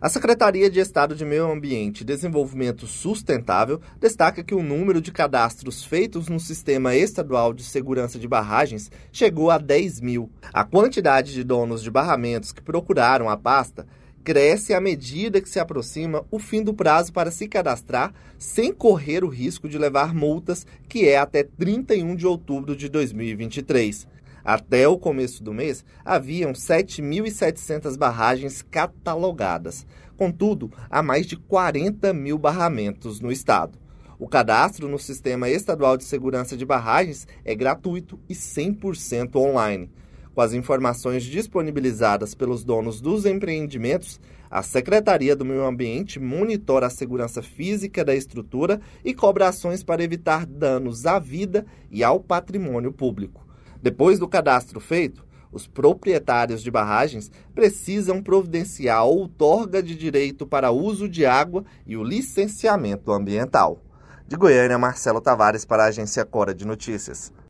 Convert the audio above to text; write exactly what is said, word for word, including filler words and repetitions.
A Secretaria de Estado de Meio Ambiente e Desenvolvimento Sustentável destaca que o número de cadastros feitos no Sistema Estadual de Segurança de Barragens chegou a dez mil. A quantidade de donos de barramentos que procuraram a pasta cresce à medida que se aproxima o fim do prazo para se cadastrar sem correr o risco de levar multas, que é até trinta e um de outubro de dois mil e vinte e três. Até o começo do mês, haviam sete mil e setecentas barragens catalogadas. Contudo, há mais de quarenta mil barramentos no estado. O cadastro no Sistema Estadual de Segurança de Barragens é gratuito e cem por cento online. Com as informações disponibilizadas pelos donos dos empreendimentos, a Secretaria do Meio Ambiente monitora a segurança física da estrutura e cobra ações para evitar danos à vida e ao patrimônio público. Depois do cadastro feito, os proprietários de barragens precisam providenciar a outorga de direito para uso de água e o licenciamento ambiental. De Goiânia, Marcelo Tavares para a Agência Cora de Notícias.